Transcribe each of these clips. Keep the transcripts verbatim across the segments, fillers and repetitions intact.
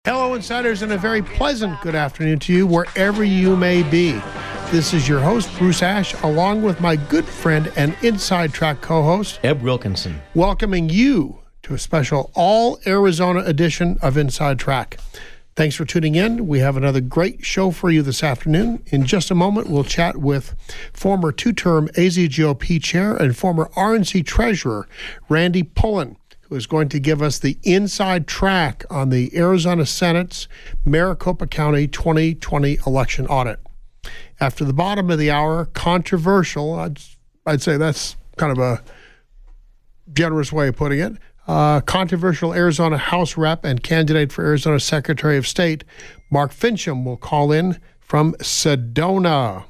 Hello, insiders, and a very pleasant good afternoon to you wherever you may be. This is your host, Bruce Ash, along with my good friend and Inside Track co-host, Eb Wilkinson, welcoming you to a special all-Arizona edition of Inside Track. Thanks for tuning in. We have another great show for you this afternoon. In just a moment, we'll chat with former two-term A Z G O P chair and former R N C treasurer, Randy Pullen, who is going to give us the inside track on the Arizona Senate's Maricopa County twenty twenty election audit. After the bottom of the hour, controversial, I'd, I'd say that's kind of a generous way of putting it, uh, controversial Arizona House Rep and candidate for Arizona Secretary of State, Mark Finchem, will call in from Sedona.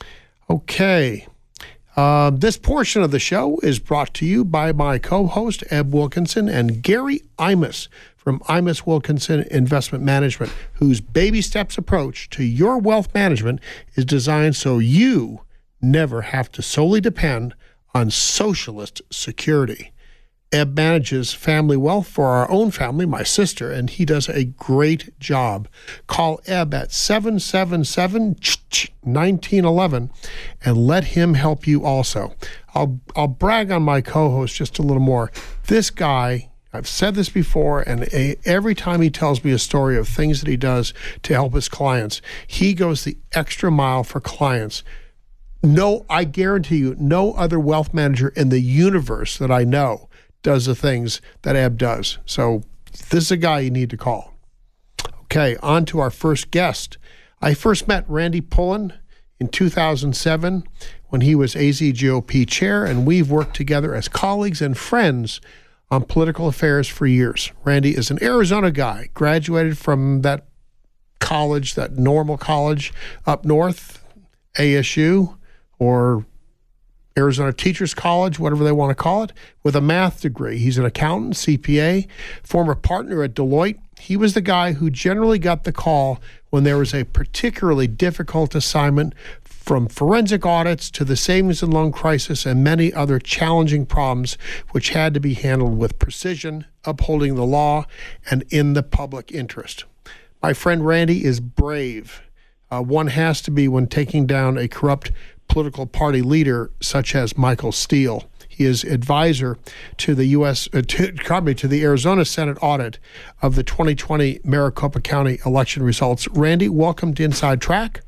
Okay. Uh, this portion of the show is brought to you by my co-host, Eb Wilkinson, and Gary Imus from Imus Wilkinson Investment Management, whose baby steps approach to your wealth management is designed so you never have to solely depend on socialist security. Eb manages family wealth for our own family, my sister, and he does a great job. Call Eb at seven seven seven, one nine one one and let him help you also. I'll, I'll brag on my co-host just a little more. This guy, I've said this before, and a, every time he tells me a story of things that he does to help his clients, he goes the extra mile for clients. No, I guarantee you, no other wealth manager in the universe that I know does the things that Eb does. So this is a guy you need to call. Okay, on to our first guest. I first met Randy Pullen in two thousand seven when he was A Z G O P chair, and we've worked together as colleagues and friends on political affairs for years. Randy is an Arizona guy, graduated from that college, that normal college up north, A S U, or Arizona Teachers College, whatever they want to call it, with a math degree. He's an accountant, C P A, former partner at Deloitte. He was the guy who generally got the call when there was a particularly difficult assignment, from forensic audits to the savings and loan crisis and many other challenging problems which had to be handled with precision, upholding the law, and in the public interest. My friend Randy is brave. Uh, one has to be when taking down a corrupt political party leader such as Michael Steele. He is advisor to the U S Uh, to, pardon me, to the Arizona Senate audit of the twenty twenty Maricopa County election results. Randy, welcome to Inside Track.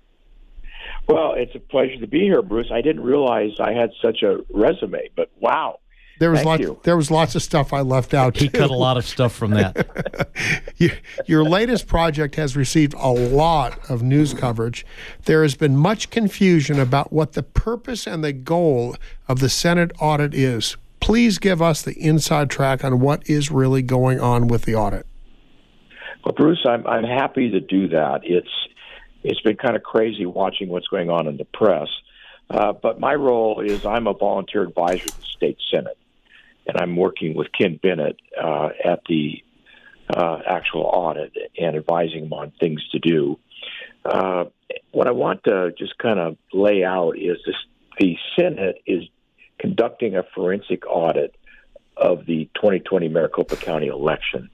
Well, it's a pleasure to be here, Bruce. I didn't realize I had such a resume, but wow. There was Thank lots. you. There was lots of stuff I left out. He too. cut a lot of stuff from that. your, your latest project has received a lot of news coverage. There has been much confusion about what the purpose and the goal of the Senate audit is. Please give us the inside track on what is really going on with the audit. Well, Bruce, I'm I'm happy to do that. It's it's been kind of crazy watching what's going on in the press, uh, but my role is I'm a volunteer advisor to the state Senate. And I'm working with Ken Bennett uh, at the uh, actual audit and advising him on things to do. Uh, what I want to just kind of lay out is this, the Senate is conducting a forensic audit of the twenty twenty Maricopa County election.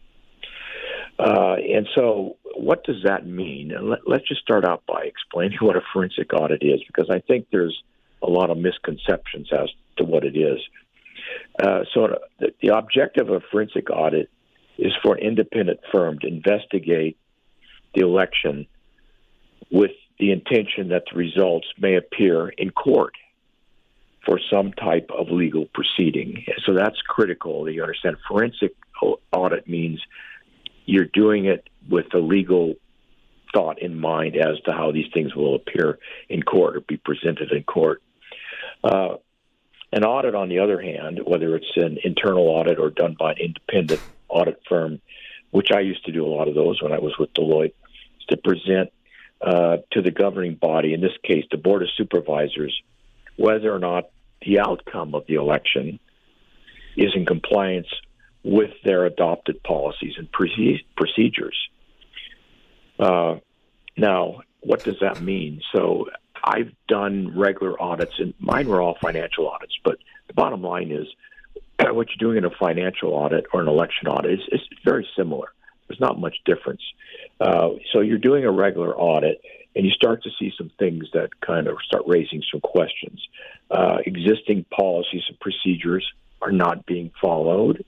Uh, and so what does that mean? And let, let's just start out by explaining what a forensic audit is, because I think there's a lot of misconceptions as to what it is. Uh, so the, the objective of a forensic audit is for an independent firm to investigate the election with the intention that the results may appear in court for some type of legal proceeding. So that's critical. You understand, forensic audit means you're doing it with a legal thought in mind as to how these things will appear in court or be presented in court. Uh, An audit, on the other hand, whether it's an internal audit or done by an independent audit firm, which I used to do a lot of those when I was with Deloitte, is to present uh, to the governing body, in this case, the Board of Supervisors, whether or not the outcome of the election is in compliance with their adopted policies and procedures. Uh, now, what does that mean? So I've done regular audits, and mine were all financial audits. But the bottom line is what you're doing in a financial audit or an election audit is, is very similar. There's not much difference. Uh, so you're doing a regular audit, and you start to see some things that kind of start raising some questions. Uh, existing policies and procedures are not being followed,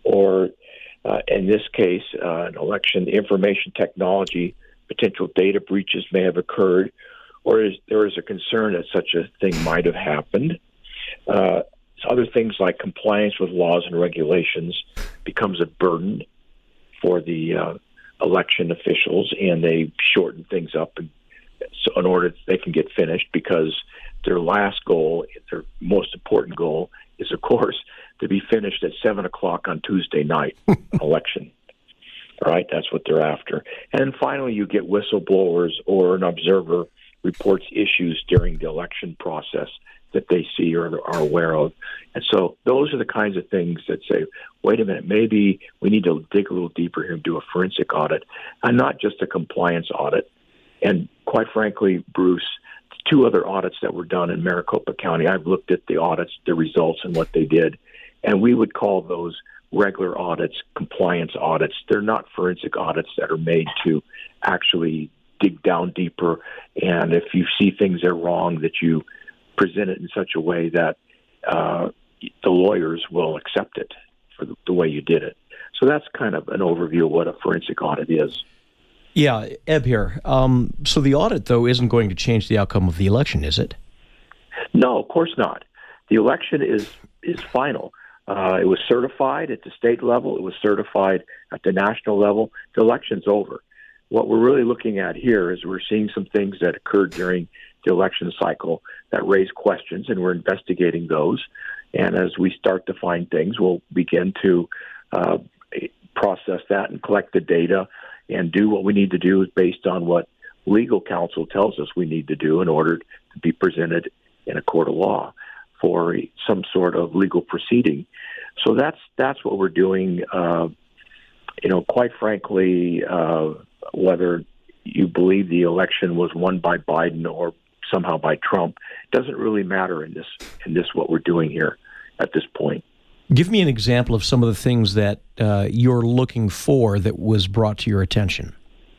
or uh, in this case, uh, an election information technology, potential data breaches may have occurred, or is, there is a concern that such a thing might have happened. Uh, other things like compliance with laws and regulations becomes a burden for the uh, election officials, and they shorten things up and so in order that they can get finished, because their last goal, their most important goal, is, of course, to be finished at seven o'clock on Tuesday night, election. All right, that's what they're after. And finally, you get whistleblowers or an observer reports issues during the election process that they see or are aware of. And so those are the kinds of things that say, wait a minute, maybe we need to dig a little deeper here and do a forensic audit, and not just a compliance audit. And quite frankly, Bruce, two other audits that were done in Maricopa County, I've looked at the audits, the results, and what they did, and we would call those regular audits, compliance audits. They're not forensic audits that are made to actually dig down deeper, and if you see things that are wrong, that you present it in such a way that uh, the lawyers will accept it for the, the way you did it. So that's kind of an overview of what a forensic audit is. Yeah, Eb here. Um, so the audit, though, isn't going to change the outcome of the election, is it? No, of course not. The election is is final. Uh, it was certified at the state level. It was certified at the national level. The election's over. What we're really looking at here is we're seeing some things that occurred during the election cycle that raise questions, and we're investigating those. And as we start to find things, we'll begin to uh, process that and collect the data and do what we need to do based on what legal counsel tells us we need to do in order to be presented in a court of law for some sort of legal proceeding. So that's that's what we're doing. Uh, you know, quite frankly, uh, whether you believe the election was won by Biden or somehow by Trump doesn't really matter in this in this what we're doing here at this point. Give me an example of some of the things that uh, you're looking for that was brought to your attention.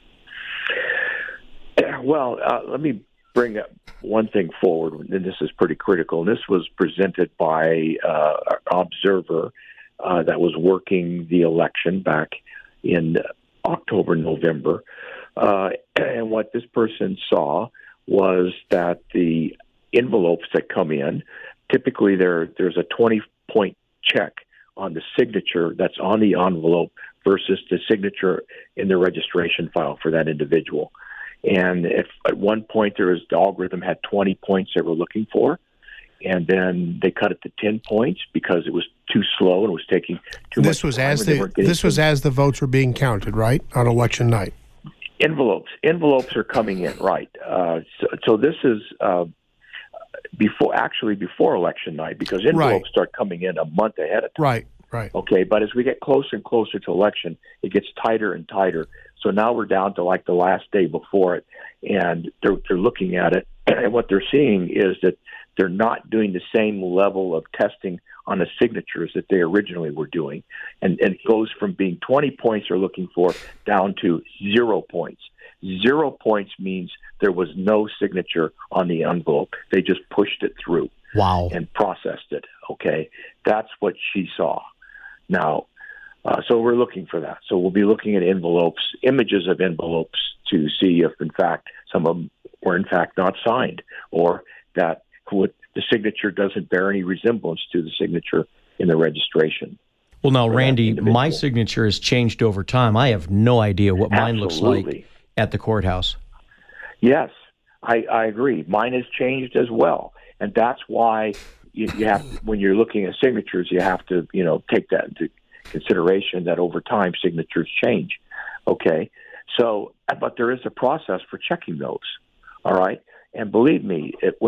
Well, uh, let me bring up one thing forward, and this is pretty critical. And this was presented by uh, an observer uh, that was working the election back in October, November. Uh, and what this person saw was that the envelopes that come in, typically there there's a twenty-point check on the signature that's on the envelope versus the signature in the registration file for that individual. And if at one point there was, the algorithm had twenty points they were looking for, and then they cut it to ten points because it was too slow and it was taking too this much was time. As the, this was as the votes were being counted, right, on election night? Envelopes. Envelopes are coming in, right. Uh, so, so this is uh, before, actually before election night, because envelopes right. start coming in a month ahead of time. Right, right. Okay, but as we get closer and closer to election, it gets tighter and tighter. So now we're down to like the last day before it, and they're, they're looking at it, and what they're seeing is that they're not doing the same level of testing on the signatures that they originally were doing. And, and it goes from being twenty points they're looking for down to zero points. Zero points means there was no signature on the envelope. They just pushed it through. Wow. And processed it, okay? That's what she saw. Now, uh, so we're looking for that. So we'll be looking at envelopes, images of envelopes, to see if, in fact, some of them were, in fact, not signed, or that would, the signature doesn't bear any resemblance to the signature in the registration. Well, now, Randy, my signature has changed over time. I have no idea what mine Absolutely. looks like at the courthouse. Yes, I, I agree. Mine has changed as well. And that's why you, you have, when you're looking at signatures, you have to, you know, take that into consideration that over time signatures change. Okay. So, but there is a process for checking those. All right. And believe me, it,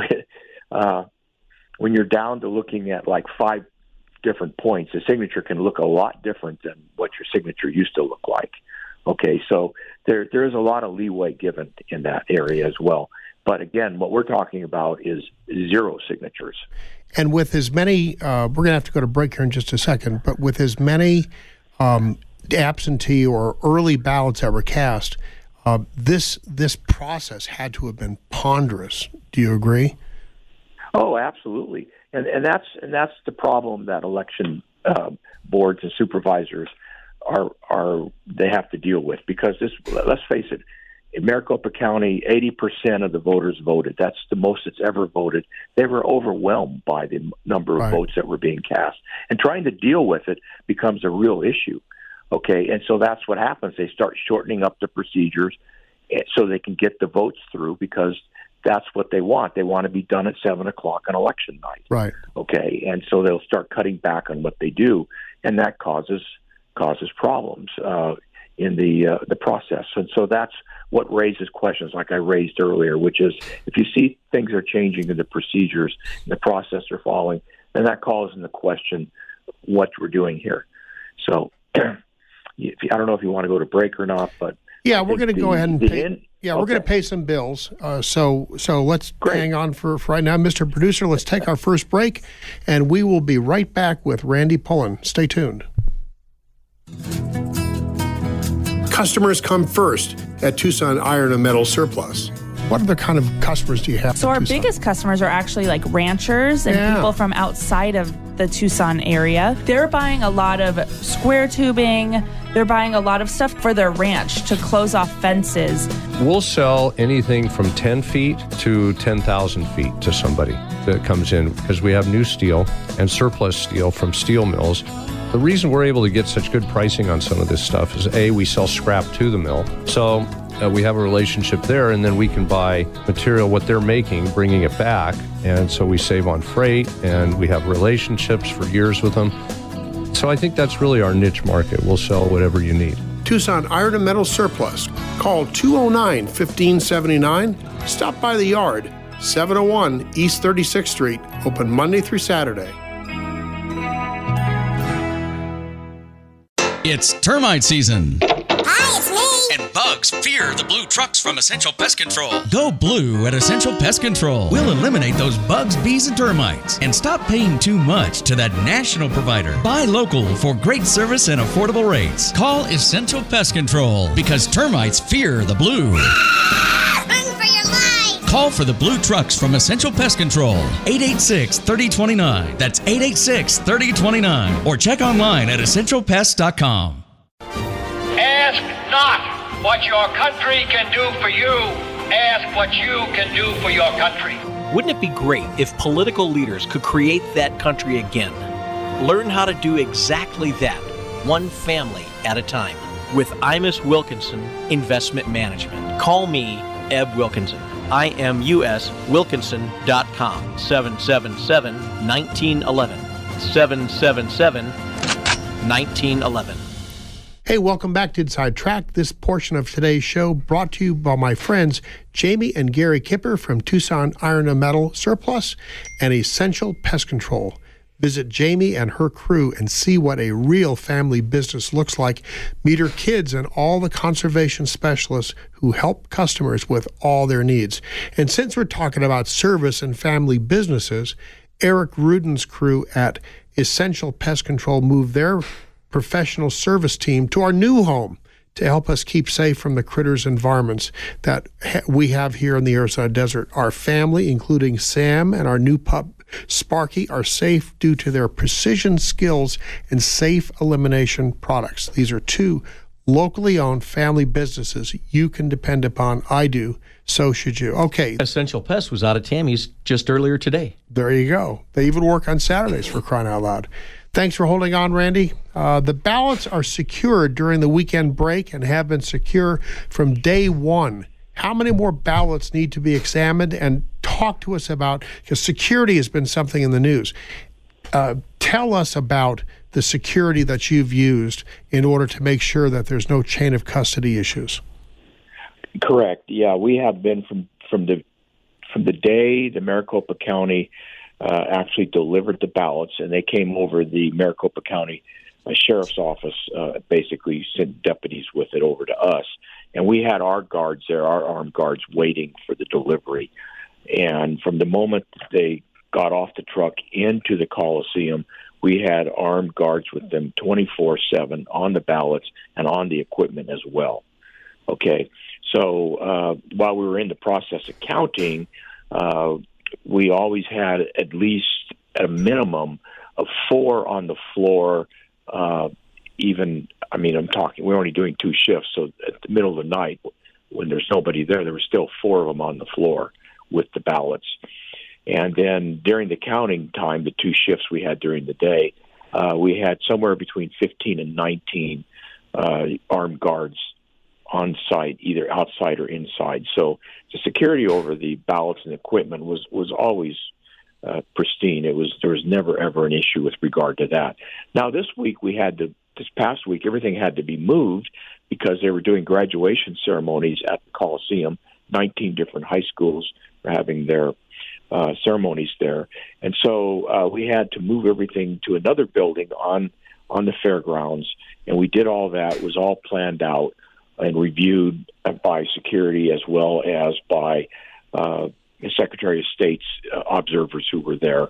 uh, when you're down to looking at like five different points, the signature can look a lot different than what your signature used to look like. Okay. So there, there is a lot of leeway given in that area as well. But again, what we're talking about is zero signatures. And with as many, uh, we're going to have to go to break here in just a second, but with as many um, absentee or early ballots that were cast, uh, this this process had to have been ponderous. Do you agree? Oh, absolutely, and and that's and that's the problem that election uh, boards and supervisors are are they have to deal with, because this. Let's face it. In Maricopa County, eighty percent of the voters voted. That's the most that's ever voted. They were overwhelmed by the number of right. votes that were being cast. And trying to deal with it becomes a real issue. Okay, and so that's what happens. They start shortening up the procedures so they can get the votes through, because that's what they want. They want to be done at seven o'clock on election night. Right. Okay, and so they'll start cutting back on what they do, and that causes causes problems uh, in the uh, the process. And so that's what raises questions like I raised earlier, which is if you see things are changing in the procedures, the process are falling, then that calls into question what we're doing here. So if you, I don't know if you want to go to break or not, but yeah, we're going to go ahead and pay, in, yeah, okay. we're going to pay some bills. Uh, so so let's Great. hang on for, for right now, Mister Producer. Let's take our first break, and we will be right back with Randy Pullen. Stay tuned. Customers come first at Tucson Iron and Metal Surplus. What other kind of customers do you have? So our Tucson? biggest customers are actually like ranchers and yeah. people from outside of the Tucson area. They're buying a lot of square tubing. They're buying a lot of stuff for their ranch to close off fences. We'll sell anything from ten feet to ten thousand feet to somebody that comes in, because we have new steel and surplus steel from steel mills. The reason we're able to get such good pricing on some of this stuff is, A, we sell scrap to the mill. So uh, we have a relationship there, and then we can buy material, what they're making, bringing it back. And so we save on freight, and we have relationships for years with them. So I think that's really our niche market. We'll sell whatever you need. Tucson Iron and Metal Surplus. Call two oh nine, fifteen seventy-nine. Stop by the yard, seven oh one East thirty-sixth Street, open Monday through Saturday. It's termite season. Hi, it's me. And bugs fear the blue trucks from Essential Pest Control. Go blue at Essential Pest Control. We'll eliminate those bugs, bees, and termites. And stop paying too much to that national provider. Buy local for great service and affordable rates. Call Essential Pest Control, because termites fear the blue. Run for your life. Call for the blue trucks from Essential Pest Control. eight eight six, three oh two nine. That's eight eight six, three oh two nine. Or check online at essential pest dot com. Ask not what your country can do for you. Ask what you can do for your country. Wouldn't it be great if political leaders could create that country again? Learn how to do exactly that, one family at a time, with Imus Wilkinson Investment Management. Call me, Eb Wilkinson. I M U S Wilkinson dot com, seven seven seven, one nine one one, seven seven seven, one nine one one. Hey, welcome back to Inside Track. This portion of today's show brought to you by my friends Jamie and Gary Kipper from Tucson Iron and Metal Surplus and Essential Pest Control. Visit Jamie and her crew and see what a real family business looks like. Meet her kids and all the conservation specialists who help customers with all their needs. And since we're talking about service and family businesses, Eric Rudin's crew at Essential Pest Control moved their professional service team to our new home to help us keep safe from the critters and varmints that we have here in the Arizona desert. Our family, including Sam and our new pup, Sparky, are safe due to their precision skills and safe elimination products. These are two locally owned family businesses you can depend upon. I do. So should you. Okay. Essential Pest was out of Tammy's just earlier today. There you go. They even work on Saturdays, for crying out loud. Thanks for holding on, Randy. Uh, the ballots are secured during the weekend break and have been secure from day one. How many more ballots need to be examined? And talk to us about, because security has been something in the news. Uh, tell us about the security that you've used in order to make sure that there's no chain of custody issues. Correct. Yeah, we have been from, from the from the day the Maricopa County uh, actually delivered the ballots, and they came over the Maricopa County uh, Sheriff's Office, uh, basically sent deputies with it over to us. And we had our guards there, our armed guards, waiting for the delivery. And from the moment they got off the truck into the Coliseum, we had armed guards with them twenty-four seven on the ballots and on the equipment as well. Okay, so uh, while we were in the process of counting, uh, we always had at least at a minimum of four on the floor. Uh, even, I mean, I'm talking, we're only doing two shifts, so at the middle of the night, when there's nobody there, there were still four of them on the floor with the ballots. And then during the counting time, the two shifts we had during the day, uh, we had somewhere between fifteen and nineteen uh, armed guards on site, either outside or inside. So the security over the ballots and equipment was was always uh, pristine. It was there was never ever an issue with regard to that. Now this week we had to this past week everything had to be moved because they were doing graduation ceremonies at the Coliseum. nineteen different high schools were having their uh, ceremonies there, and so uh, we had to move everything to another building on on the fairgrounds, and we did all that. It was all planned out and reviewed by security as well as by uh, the Secretary of State's uh, observers who were there.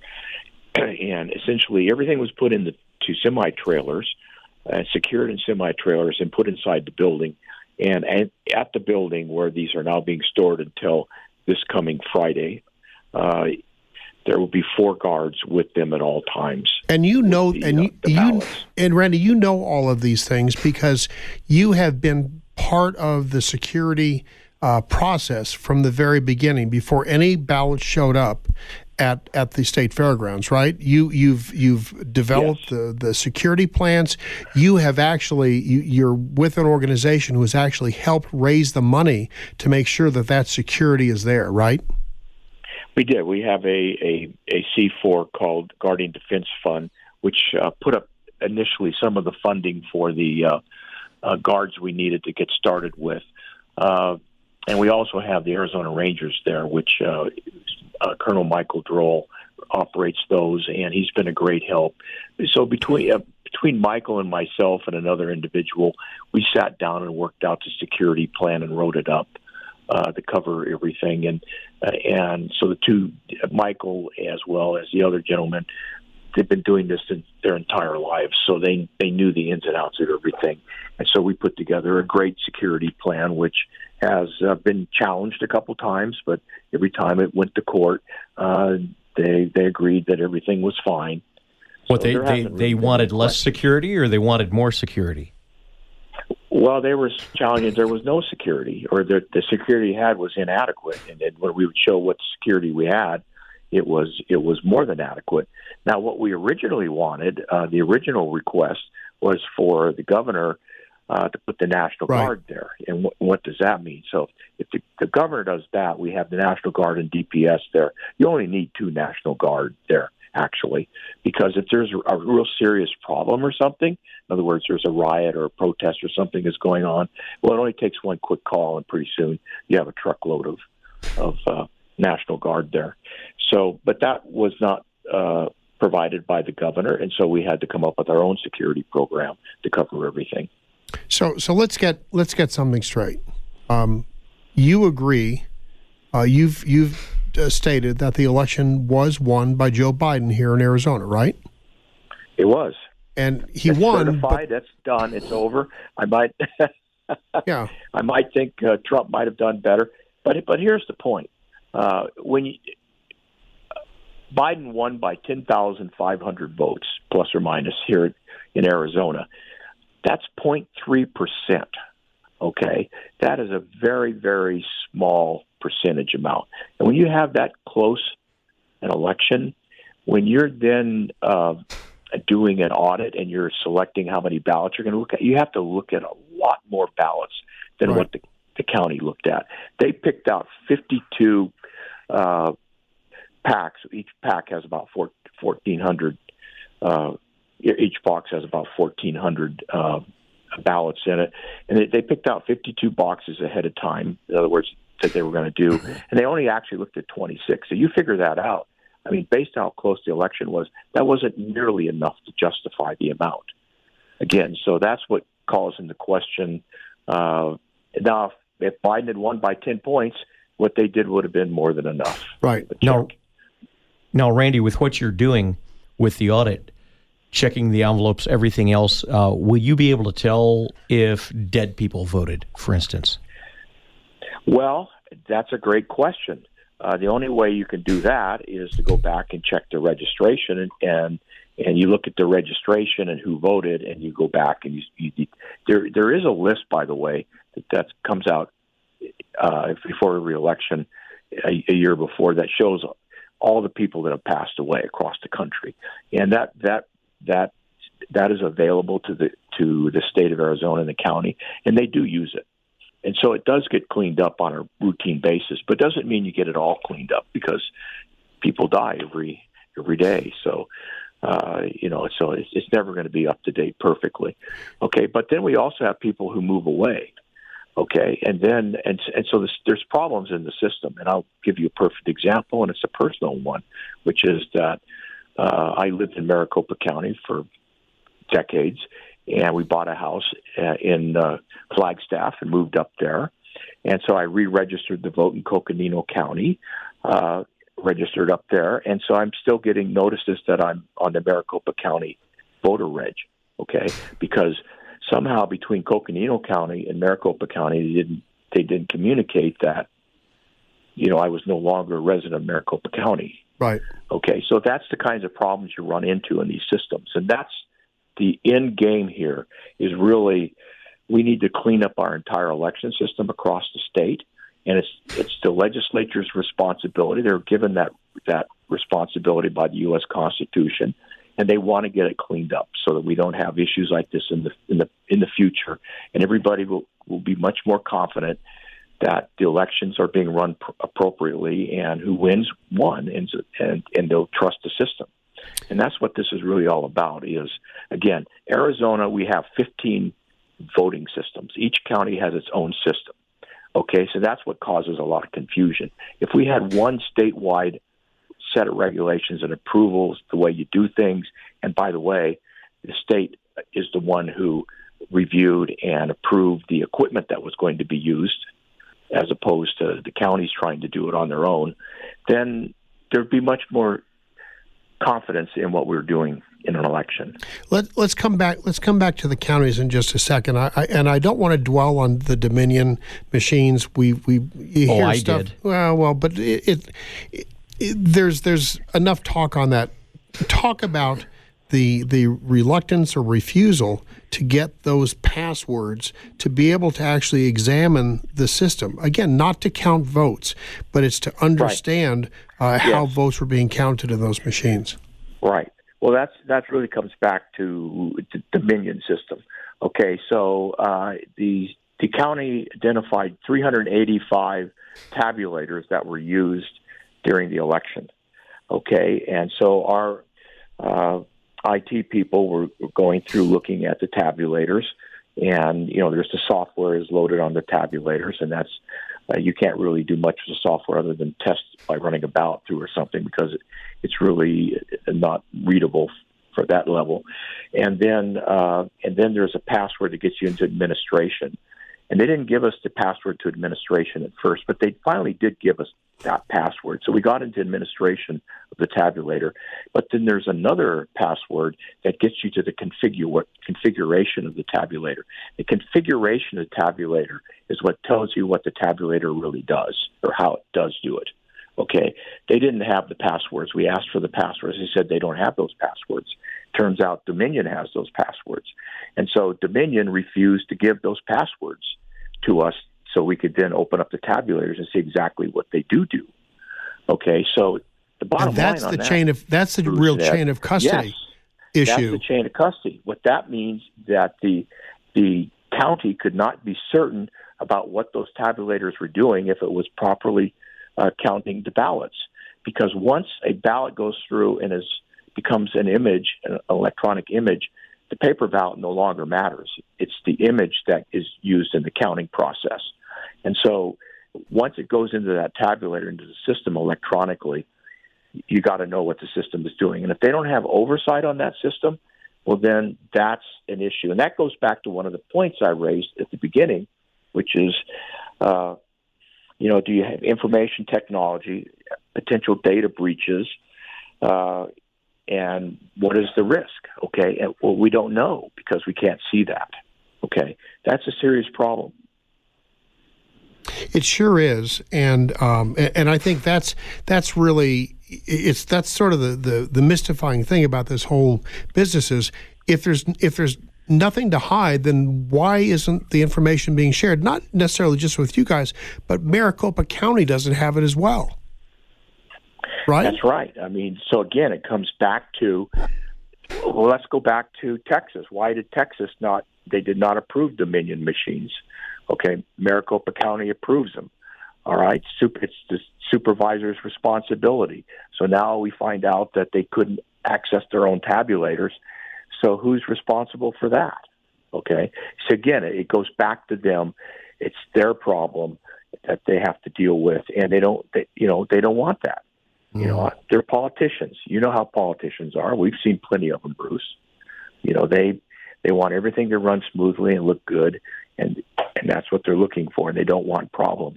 And essentially everything was put into semi-trailers, uh, secured in semi-trailers and put inside the building. And at, at the building where these are now being stored until this coming Friday, uh, there will be four guards with them at all times. And you know, the, and uh, you, the you and Randy, you know all of these things because you have been part of the security uh, process from the very beginning, before any ballots showed up at, at the state fairgrounds, right? You you've you've developed yes. the, the security plans. You have actually you, you're with an organization who has actually helped raise the money to make sure that that security is there, right? We did. We have a a, a C four called Guardian Defense Fund, which uh, put up initially some of the funding for the uh, uh, guards we needed to get started with. Uh, and we also have the Arizona Rangers there, which uh, uh, Colonel Michael Droll operates those, and he's been a great help. So between uh, between Michael and myself and another individual, we sat down and worked out the security plan and wrote it up uh, to cover everything. And uh, and so the two, Michael as well as the other gentleman, they've been doing this in their entire lives, so they they knew the ins and outs of everything. And so we put together a great security plan, which has uh, been challenged a couple times, but every time it went to court, uh, they they agreed that everything was fine. What, so they they, really they wanted less security, or they wanted more security? Well, they were challenging. There was no security, or the, the security had was inadequate, and then when we would show what security we had, it was it was more than adequate. Now, what we originally wanted, uh, the original request, was for the governor uh, to put the National right. Guard there. And w- what does that mean? So if the, the governor does that, we have the National Guard and D P S there. You only need two National Guard there, actually, because if there's a, a real serious problem or something, in other words, there's a riot or a protest or something is going on, well, it only takes one quick call, and pretty soon you have a truckload of, of uh, National Guard there. So, but that was not uh, provided by the governor, and so we had to come up with our own security program to cover everything. So, so let's get let's get something straight. Um, you agree? Uh, you've you've uh, stated that the election was won by Joe Biden here in Arizona, right? It was, and he it's won. Certified. But, that's done. It's over. I might, yeah, I might think uh, Trump might have done better, but but here's the point: uh, when you, Biden won by ten thousand five hundred votes, plus or minus, here in Arizona. That's zero point three percent, okay? That is a very, very small percentage amount. And when you have that close an election, when you're then uh, doing an audit and you're selecting how many ballots you're going to look at, you have to look at a lot more ballots than right. what the, the county looked at. They picked out fifty-two uh, packs. Each pack has about fourteen hundred uh Each box has about fourteen hundred uh, ballots in it. And they, they picked out fifty-two boxes ahead of time, in other words, that they were going to do. And they only actually looked at twenty-six. So you figure that out. I mean, based on how close the election was, that wasn't nearly enough to justify the amount. Again, so that's what calls into question. Uh, now, if Biden had won by ten points, what they did would have been more than enough. Right. Now, now, Randy, with what you're doing with the audit, checking the envelopes, everything else, uh, will you be able to tell if dead people voted, for instance? Well, that's a great question. Uh, the only way you can do that is to go back and check the registration, and and, and you look at the registration and who voted, and you go back and you, you there there is a list, by the way, that, that comes out uh, before every election a, a year before that shows all the people that have passed away across the country, and that that that that is available to the to the state of Arizona and the county, and they do use it. And so it does get cleaned up on a routine basis, but it doesn't mean you get it all cleaned up because people die every every day. So, uh, you know, so it's, it's never going to be up to date perfectly. Okay, but then we also have people who move away. Okay, and then and and so this, there's problems in the system, and I'll give you a perfect example, and it's a personal one, which is that uh, I lived in Maricopa County for decades. And we bought a house uh, in uh, Flagstaff and moved up there. And so I re-registered the vote in Coconino County, uh, registered up there. And so I'm still getting notices that I'm on the Maricopa County voter reg, okay? Because somehow between Coconino County and Maricopa County, they didn't, they didn't communicate that, you know, I was no longer a resident of Maricopa County. Right. Okay, so that's the kinds of problems you run into in these systems. And that's the end game here is really we need to clean up our entire election system across the state, and it's it's the legislature's responsibility. They're given that that responsibility by the U S Constitution, and they want to get it cleaned up so that we don't have issues like this in the in the in the future, and everybody will, will be much more confident that the elections are being run pr- appropriately and who wins won, and and and they'll trust the system. And that's what this is really all about is, again, Arizona, we have fifteen voting systems. Each county has its own system. Okay, so that's what causes a lot of confusion. If we had one statewide set of regulations and approvals, the way you do things, and by the way, the state is the one who reviewed and approved the equipment that was going to be used, as opposed to the counties trying to do it on their own, then there'd be much more confidence in what we're doing in an election. Let, let's come back. Let's come back to the counties in just a second. I, I, and I don't want to dwell on the Dominion machines. We we you oh, hear I stuff. did. Well, well, but it, it, it, it there's there's enough talk on that. Talk about the the reluctance or refusal to get those passwords to be able to actually examine the system. Again, not to count votes, but it's to understand right. uh, yes. how votes were being counted in those machines. Right. Well, that's that really comes back to the Dominion system. Okay, so uh, the the county identified three hundred eighty-five tabulators that were used during the election. Okay, and so our uh, I T people were going through looking at the tabulators, and you know, there's the software is loaded on the tabulators, and that's uh, you can't really do much with the software other than test by running a ballot through or something because it, it's really not readable for that level. And then uh, and then there's a password that gets you into administration. And they didn't give us the password to administration at first, but they finally did give us that password. So we got into administration of the tabulator. But then there's another password that gets you to the configure, configuration of the tabulator. The configuration of the tabulator is what tells you what the tabulator really does or how it does do it. Okay, they didn't have the passwords. We asked for the passwords. They said they don't have those passwords. Turns out Dominion has those passwords. And so Dominion refused to give those passwords to us so we could then open up the tabulators and see exactly what they do do. Okay, so the bottom and that's line on the that, chain of that's the real that, chain of custody yes, issue. That's the chain of custody. What that means that the the county could not be certain about what those tabulators were doing if it was properly uh, counting the ballots, because once a ballot goes through and is becomes an image, an electronic image, the paper ballot no longer matters. It's the image that is used in the counting process. And so once it goes into that tabulator, into the system electronically, you got to know what the system is doing. And if they don't have oversight on that system, well, then that's an issue. And that goes back to one of the points I raised at the beginning, which is, uh, you know, do you have information technology, potential data breaches, uh, and what is the risk? Okay, and, well, we don't know because we can't see that. Okay, that's a serious problem. It sure is, and um, and I think that's that's really it's that's sort of the, the the mystifying thing about this whole business is if there's if there's nothing to hide, then why isn't the information being shared? Not necessarily just with you guys, but Maricopa County doesn't have it as well, right? That's right. I mean, so again, it comes back to well, let's go back to Texas. Why did Texas not? They did not approve Dominion machines. Okay, Maricopa County approves them. All right, it's the supervisor's responsibility. So now we find out that they couldn't access their own tabulators. So who's responsible for that? Okay, so again, it goes back to them. It's their problem that they have to deal with, and they don't. They, you know, they don't want that. Mm. You know, they're politicians. You know how politicians are. We've seen plenty of them, Bruce. You know, they they want everything to run smoothly and look good. And and that's what they're looking for, and they don't want problems.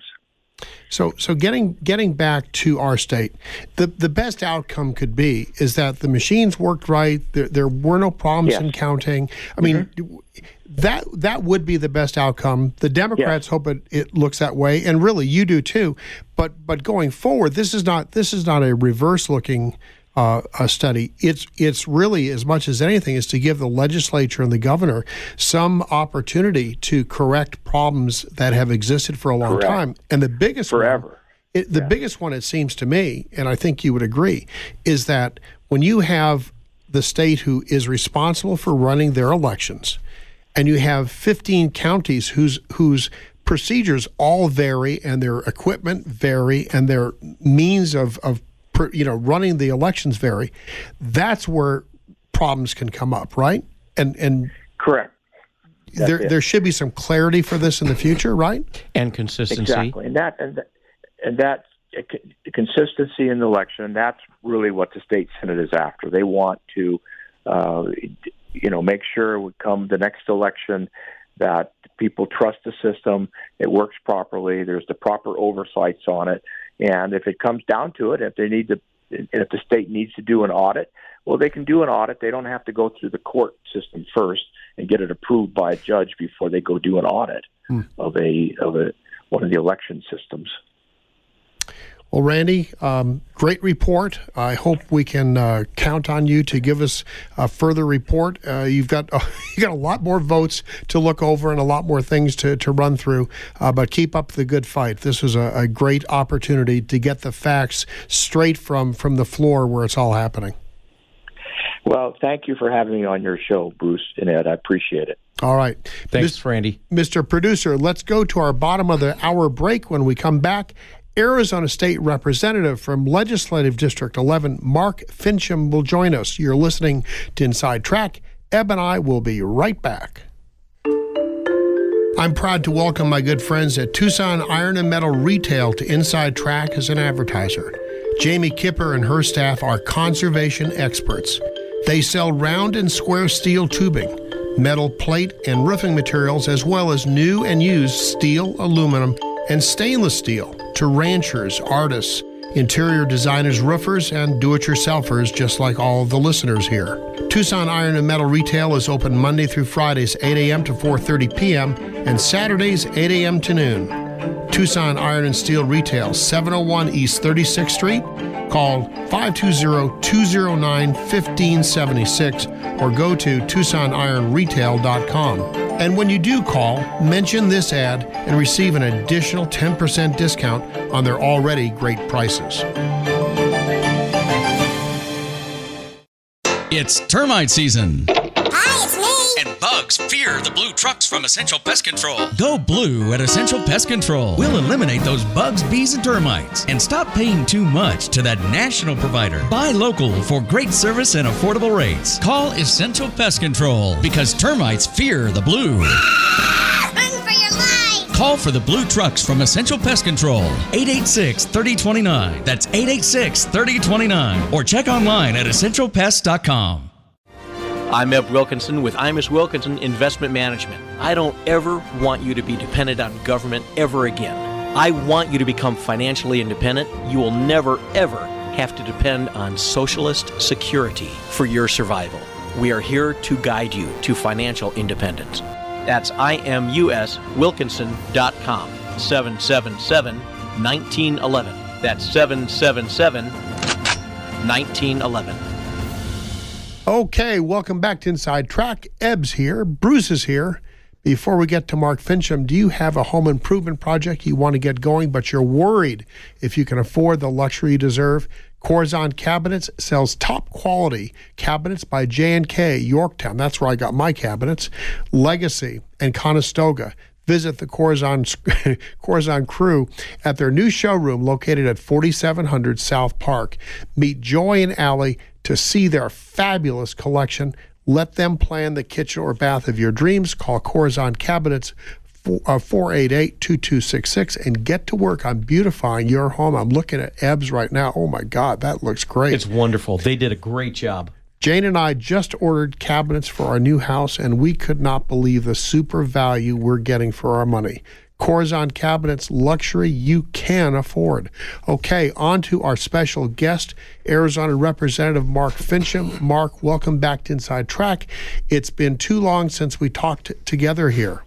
So so getting getting back to our state, the, the best outcome could be is that the machines worked right, there, there were no problems yes. in counting. I mean, mm-hmm. that that would be the best outcome. The Democrats yes. hope it, it looks that way, and really you do too. But but going forward, this is not this is not a reverse-looking Uh, a study. It's it's really, as much as anything, is to give the legislature and the governor some opportunity to correct problems that have existed for a long Correct. time. And the biggest forever. One, it, the yeah. biggest one, it seems to me, and I think you would agree, is that when you have the state who is responsible for running their elections, and you have fifteen counties whose whose procedures all vary, and their equipment vary, and their means of of you know, running the elections vary, that's where problems can come up, right? And and correct. That's there it. there should be some clarity for this in the future, right? And consistency. Exactly, and that and that, and that consistency in the election. That's really what the state senate is after. They want to, uh, you know, make sure we come the next election that people trust the system, it works properly, there's the proper oversights on it. And if it comes down to it, if they need to, if the state needs to do an audit, well, they can do an audit. They don't have to go through the court system first and get it approved by a judge before they go do an audit hmm. of a of a one of the election systems. Well, Randy, um, great report. I hope we can uh, count on you to give us a further report. Uh, you've got uh, you got a lot more votes to look over and a lot more things to, to run through, uh, but keep up the good fight. This was a, a great opportunity to get the facts straight from, from the floor where it's all happening. Well, thank you for having me on your show, Bruce and Ed. I appreciate it. All right. Thanks, Miz- Randy. Mister Producer, let's go to our bottom of the hour break. When we come back, Arizona State Representative from Legislative District eleven, Mark Fincham, will join us. You're listening to Inside Track. Eb and I will be right back. I'm proud to welcome my good friends at Tucson Iron and Metal Retail to Inside Track as an advertiser. Jamie Kipper and her staff are conservation experts. They sell round and square steel tubing, metal plate and roofing materials, as well as new and used steel, aluminum, and stainless steel to ranchers, artists, interior designers, roofers, and do-it-yourselfers, just like all of the listeners here. Tucson Iron and Metal Retail is open Monday through Fridays, eight a.m. to four thirty p.m., and Saturdays, eight a.m. to noon. Tucson Iron and Steel Retail, seven oh one East thirty-sixth Street. Call five two zero, two zero nine, one five seven six or go to tucson iron retail dot com. And when you do call, mention this ad and receive an additional ten percent discount on their already great prices. It's termite season. Hi, it's me. And bugs fear the blue trucks from Essential Pest Control. Go blue at Essential Pest Control. We'll eliminate those bugs, bees, and termites. And stop paying too much to that national provider. Buy local for great service and affordable rates. Call Essential Pest Control because termites fear the blue. Run for your life. Call for the blue trucks from Essential Pest Control. eight eight six, three oh two nine. That's eight eight six, three oh two nine. Or check online at essential pest dot com. I'm Eb Wilkinson with Imus Wilkinson Investment Management. I don't ever want you to be dependent on government ever again. I want you to become financially independent. You will never, ever have to depend on socialist security for your survival. We are here to guide you to financial independence. That's I M U S Wilkinson dot com, seven seven seven, one nine one one. That's seven seven seven, one nine one one. Okay, welcome back to Inside Track. Ebbs here, Bruce is here. Before we get to Mark Fincham, do you have a home improvement project you want to get going, but you're worried if you can afford the luxury you deserve? Corazon Cabinets sells top quality cabinets by J and K, Yorktown. That's where I got my cabinets. Legacy and Conestoga. Visit the Corazon, Corazon crew at their new showroom located at forty-seven hundred South Park. Meet Joy and Allie to see their fabulous collection. Let them plan the kitchen or bath of your dreams. Call Corazon Cabinets four eight eight, two two six six and get to work on beautifying your home. I'm looking at Ebbs right now. Oh, my God, that looks great. It's wonderful. They did a great job. Jane and I just ordered cabinets for our new house, and we could not believe the super value we're getting for our money. Corazon Cabinets, luxury you can afford. Okay, on to our special guest, Arizona Representative Mark Fincham. Mark, welcome back to Inside Track. It's been too long since we talked t- together here.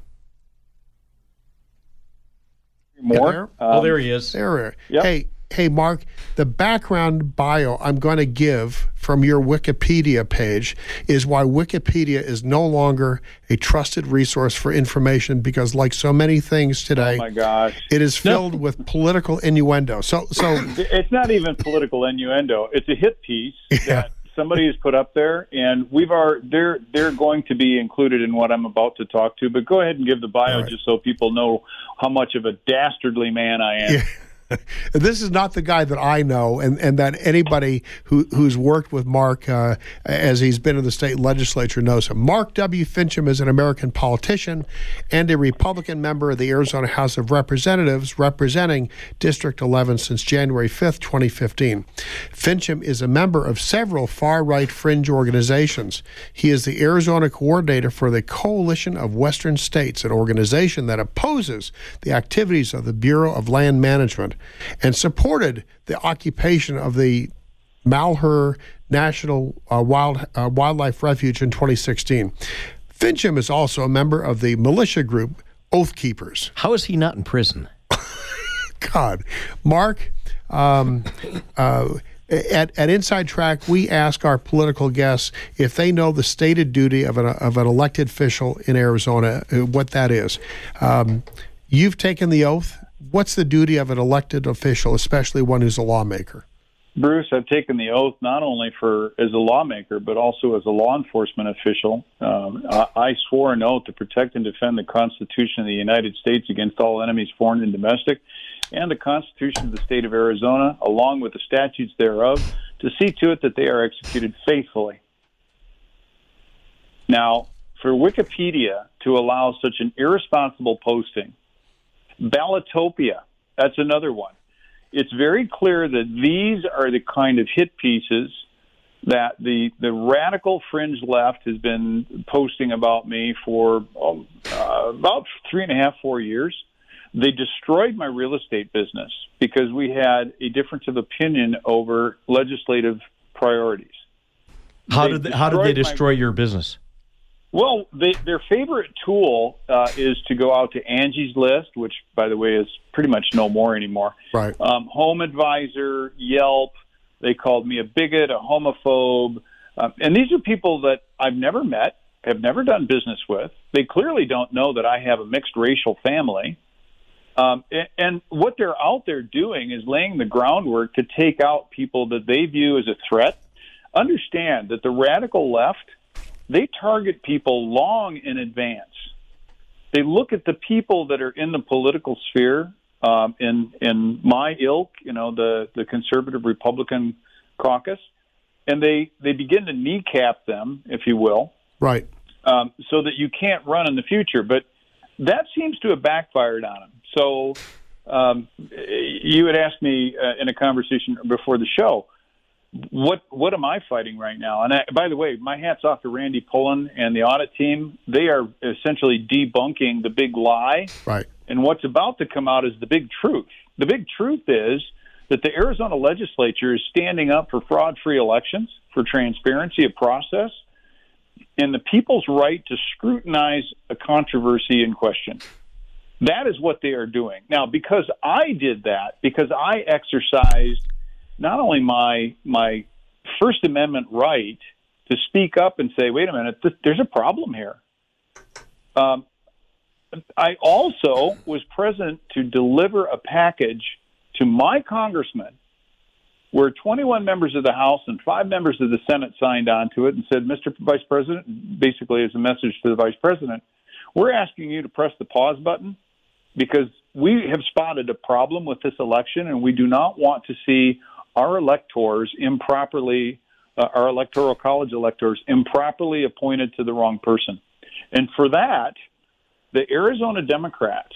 More. There? Um, oh, there he is. There. Yep. Hey, hey, Mark, the background bio I'm going to give from your Wikipedia page is why Wikipedia is no longer a trusted resource for information, because like so many things today, oh my gosh, it is filled no. with political innuendo. So, so it's not even political innuendo. It's a hit piece yeah. that somebody has put up there, and we've are they're they're going to be included in what I'm about to talk to. But go ahead and give the bio right. just so people know how much of a dastardly man I am. Yeah. This is not the guy that I know, and, and that anybody who, who's worked with Mark uh, as he's been in the state legislature knows him. Mark W. Fincham is an American politician and a Republican member of the Arizona House of Representatives, representing District eleven since January fifth, twenty fifteen. Fincham is a member of several far-right fringe organizations. He is the Arizona coordinator for the Coalition of Western States, an organization that opposes the activities of the Bureau of Land Management, and supported the occupation of the Malheur National uh, Wild uh, Wildlife Refuge in twenty sixteen. Fincham is also a member of the militia group Oath Keepers. How is he not in prison? God. Mark, um, uh, at, at Inside Track, we ask our political guests if they know the stated duty of an, of an elected official in Arizona, uh, what that is. Um, you've taken the oath. What's the duty of an elected official, especially one who's a lawmaker? Bruce, I've taken the oath not only for as a lawmaker, but also as a law enforcement official. Um, I, I swore an oath to protect and defend the Constitution of the United States against all enemies, foreign and domestic, and the Constitution of the state of Arizona, along with the statutes thereof, to see to it that they are executed faithfully. Now, for Wikipedia to allow such an irresponsible posting, Ballotopia, that's another one. It's very clear that these are the kind of hit pieces that the the radical fringe left has been posting about me for um, uh, about three and a half, four years. They destroyed my real estate business because we had a difference of opinion over legislative priorities. How They did they, how did they destroyed my- destroy your business? Well, they, their favorite tool uh, is to go out to Angie's List, which, by the way, is pretty much no more anymore. Right. Um, Home Advisor, Yelp. They called me a bigot, a homophobe. Um, and these are people that I've never met, have never done business with. They clearly don't know that I have a mixed racial family. Um, and, and what they're out there doing is laying the groundwork to take out people that they view as a threat. Understand that the radical left, they target people long in advance. They look at the people that are in the political sphere, um, in in my ilk, you know, the, the conservative Republican caucus, and they, they begin to kneecap them, if you will, right, um, so that you can't run in the future. But that seems to have backfired on them. So um, you had asked me uh, in a conversation before the show, What what am I fighting right now? And I, by the way, my hat's off to Randy Pullen and the audit team. They are essentially debunking the big lie. Right. And what's about to come out is the big truth. The big truth is that the Arizona legislature is standing up for fraud-free elections, for transparency of process, and the people's right to scrutinize a controversy in question. That is what they are doing. Now, because I did that, because I exercised not only my my First Amendment right to speak up and say, wait a minute, th- there's a problem here. Um, I also was present to deliver a package to my congressman where twenty-one members of the House and five members of the Senate signed on to it and said, Mister Vice President, basically as a message to the Vice President, we're asking you to press the pause button because we have spotted a problem with this election and we do not want to see our electors improperly, uh, our electoral college electors improperly appointed to the wrong person. And for that, the Arizona Democrats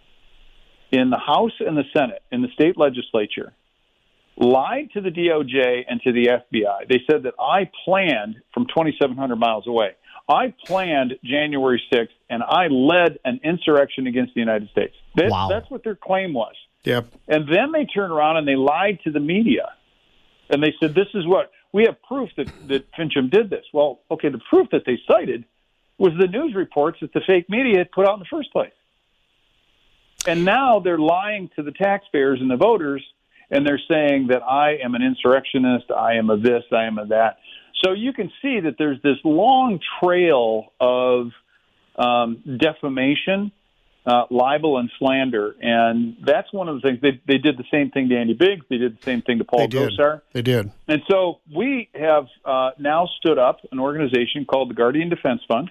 in the House and the Senate, in the state legislature, lied to the D O J and to the F B I. They said that I planned from twenty-seven hundred miles away. I planned January sixth, and I led an insurrection against the United States. That, wow. That's what their claim was. Yep. And then they turned around and they lied to the media. And they said, this is what, we have proof that, that Fincham did this. Well, okay, the proof that they cited was the news reports that the fake media had put out in the first place. And now they're lying to the taxpayers and the voters, and they're saying that I am an insurrectionist, I am a this, I am a that. So you can see that there's this long trail of um, defamation, uh, libel, and slander, and that's one of the things. They, they did the same thing to Andy Biggs. They did the same thing to Paul they did. Gosar. They did. And so we have uh, now stood up an organization called the Guardian Defense Fund,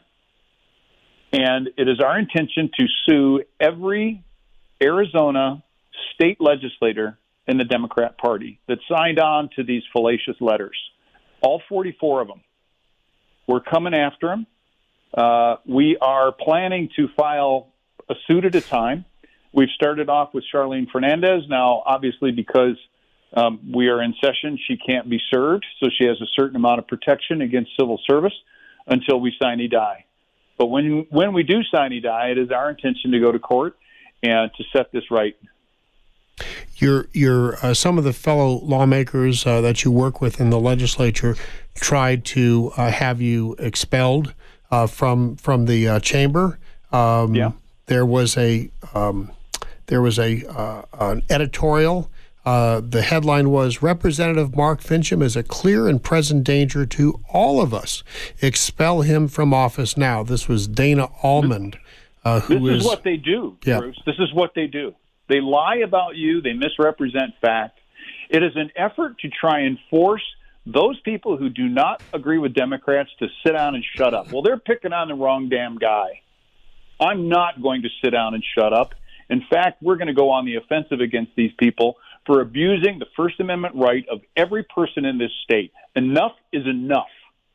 and it is our intention to sue every Arizona state legislator in the Democrat Party that signed on to these fallacious letters. All forty-four of them. We're coming after them. Uh, we are planning to file a suit at a time. We've started off with Charlene Fernandez. Now, obviously, because um, we are in session, she can't be served, so she has a certain amount of protection against civil service until we sine die. But when when we do sine die, it is our intention to go to court and to set this right. Your your uh, some of the fellow lawmakers uh, that you work with in the legislature tried to uh, have you expelled uh, from from the uh, chamber. Um, yeah. There was a um, there was a uh, an editorial. Uh, the headline was "Representative Mark Fincham is a clear and present danger to all of us. Expel him from office now." This was Dana Almond, uh, who this is, is what they do, yeah. Bruce. This is what they do. They lie about you. They misrepresent fact. It is an effort to try and force those people who do not agree with Democrats to sit down and shut up. Well, they're picking on the wrong damn guy. I'm not going to sit down and shut up. In fact, we're going to go on the offensive against these people for abusing the First Amendment right of every person in this state. Enough is enough.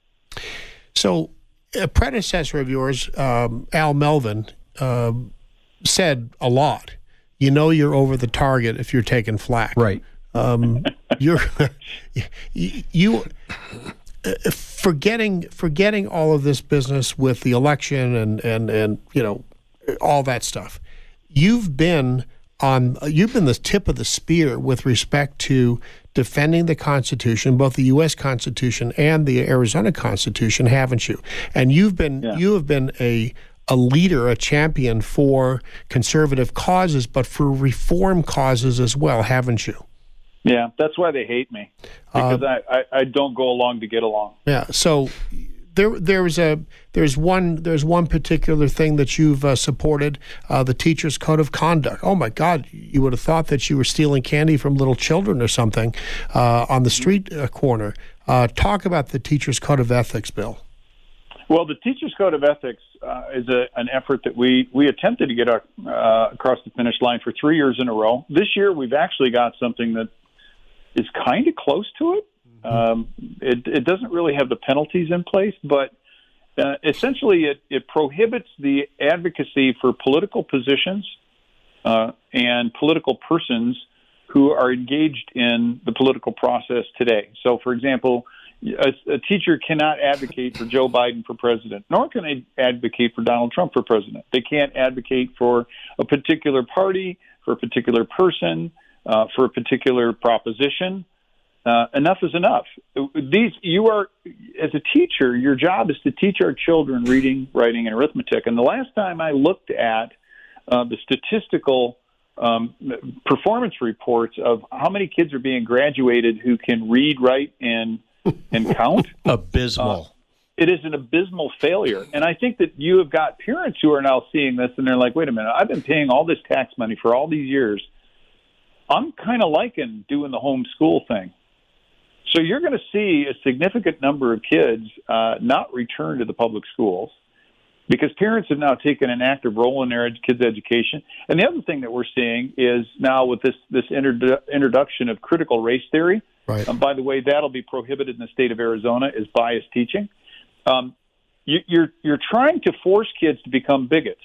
So a predecessor of yours, um, Al Melvin, uh, said a lot. You know you're over the target if you're taking flack. Right. Um, you're you, you uh, forgetting forgetting all of this business with the election and, and, and you know all that stuff. You've been on you've been the tip of the spear with respect to defending the Constitution, both the U S Constitution and the Arizona Constitution, haven't you? And you've been yeah. you have been a a leader, a champion for conservative causes, but for reform causes as well, haven't you? Yeah, that's why they hate me, because uh, I, I, I don't go along to get along. Yeah, so there there's a there's one there's one particular thing that you've uh, supported, uh, the Teachers Code of Conduct. Oh my God, you would have thought that you were stealing candy from little children or something uh, on the street uh, corner. Uh, talk about the Teachers Code of Ethics, Bill. Well, the Teachers Code of Ethics uh, is a, an effort that we, we attempted to get our, uh, across the finish line for three years in a row. This year, we've actually got something that is kind of close to it. Mm-hmm. Um, it. It doesn't really have the penalties in place, but uh, essentially it, it prohibits the advocacy for political positions uh, and political persons who are engaged in the political process today. So, for example, A, a teacher cannot advocate for Joe Biden for president, nor can they advocate for Donald Trump for president. They can't advocate for a particular party, for a particular person, uh, for a particular proposition. Uh, enough is enough. These, you are, as a teacher, your job is to teach our children reading, writing, and arithmetic. And the last time I looked at uh, the statistical um, performance reports of how many kids are being graduated who can read, write, and and count, abysmal. Uh, it is an abysmal failure. And I think that you have got parents who are now seeing this, and they're like, wait a minute, I've been paying all this tax money for all these years. I'm kind of liking doing the homeschool thing. So you're going to see a significant number of kids uh, not return to the public schools because parents have now taken an active role in their kids' education. And the other thing that we're seeing is now with this this introdu- introduction of critical race theory, right. um, by the way, that'll be prohibited in the state of Arizona, is biased teaching. Um, you, you're you're trying to force kids to become bigots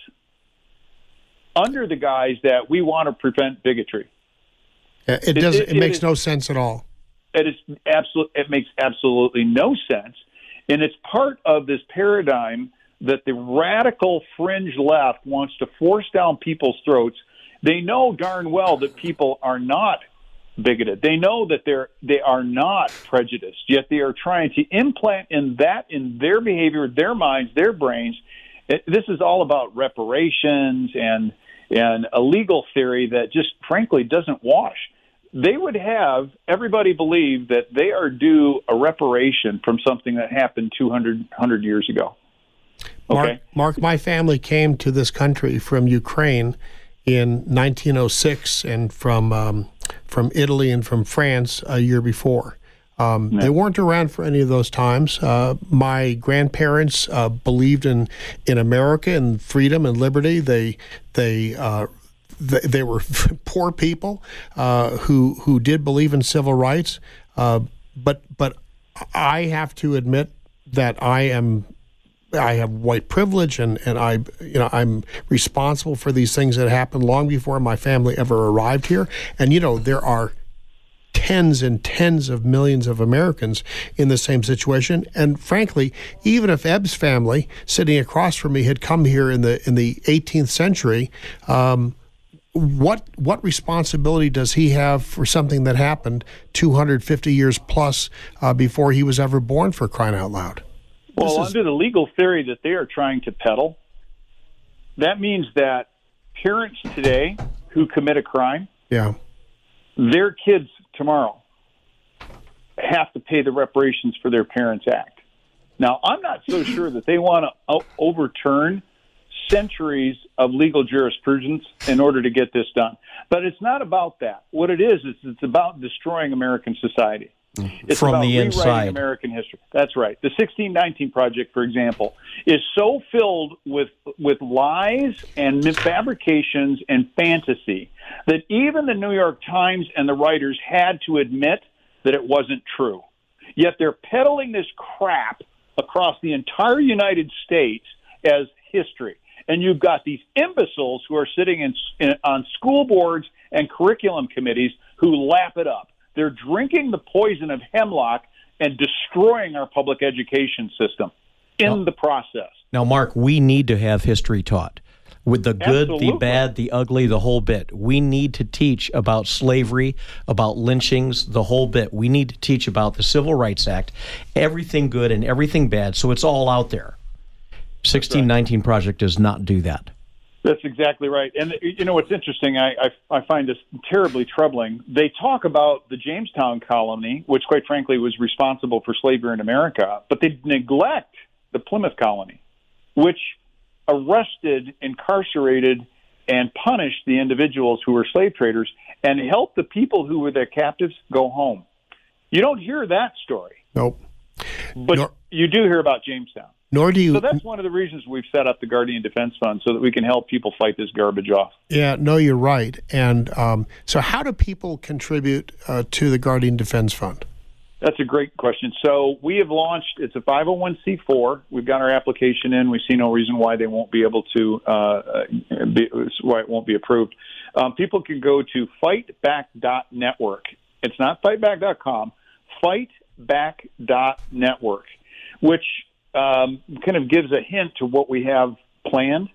under the guise that we want to prevent bigotry. Yeah, it does. It, it, it makes it is, no sense at all. It is absolute. It makes absolutely no sense, and it's part of this paradigm that the radical fringe left wants to force down people's throats. They know darn well that people are not bigoted. They know that they're they are not prejudiced. Yet they are trying to implant in that in their behavior, their minds, their brains. It, this is all about reparations and and a legal theory that just frankly doesn't wash. They would have everybody believe that they are due a reparation from something that happened two hundred, one hundred years ago. Okay? Mark, Mark, my family came to this country from Ukraine in nineteen oh six and from um, from Italy and from France a year before. Um, yeah. They weren't around for any of those times. Uh, my grandparents uh, believed in, in America and freedom and liberty. They they uh, they, they were poor people uh, who who did believe in civil rights. Uh, but but I have to admit that I am. I have white privilege, and, and I, you know, I'm responsible for these things that happened long before my family ever arrived here. And, you know, there are tens and tens of millions of Americans in the same situation. And frankly, even if Ebb's family, sitting across from me, had come here in the in the eighteenth century, um, what what responsibility does he have for something that happened two hundred fifty years plus uh, before he was ever born, for crying out loud? Well, is... under the legal theory that they are trying to peddle, that means that parents today who commit a crime, yeah, their kids tomorrow have to pay the reparations for their parents' act. Now, I'm not so sure that they want to overturn centuries of legal jurisprudence in order to get this done. But it's not about that. What it is, is it's about destroying American society. It's From about the rewriting inside. American history. That's right. The sixteen nineteen Project, for example, is so filled with with lies and fabrications and fantasy that even the New York Times and the writers had to admit that it wasn't true. Yet they're peddling this crap across the entire United States as history. And you've got these imbeciles who are sitting in, in on school boards and curriculum committees who lap it up. They're drinking the poison of hemlock and destroying our public education system in now, the process. Now, Mark, we need to have history taught. With the good, Absolutely. the bad, the ugly, the whole bit. We need to teach about slavery, about lynchings, the whole bit. We need to teach about the Civil Rights Act, everything good and everything bad, so it's all out there. sixteen nineteen right. Project does not do that. That's exactly right. And, you know, what's interesting, I, I, I find this terribly troubling. They talk about the Jamestown colony, which, quite frankly, was responsible for slavery in America, but they neglect the Plymouth colony, which arrested, incarcerated, and punished the individuals who were slave traders and helped the people who were their captives go home. You don't hear that story. Nope. But Nor- you do hear about Jamestown. Nor do you. So that's one of the reasons we've set up the Guardian Defense Fund, so that we can help people fight this garbage off. Yeah, no, you're right. And um, so how do people contribute uh, to the Guardian Defense Fund? That's a great question. So we have launched, it's a five oh one c four. We've got our application in. We see no reason why they won't be able to, uh, be, why it won't be approved. Um, people can go to fight back dot network. It's not fight back dot com, fight back dot network, which um, kind of gives a hint to what we have planned.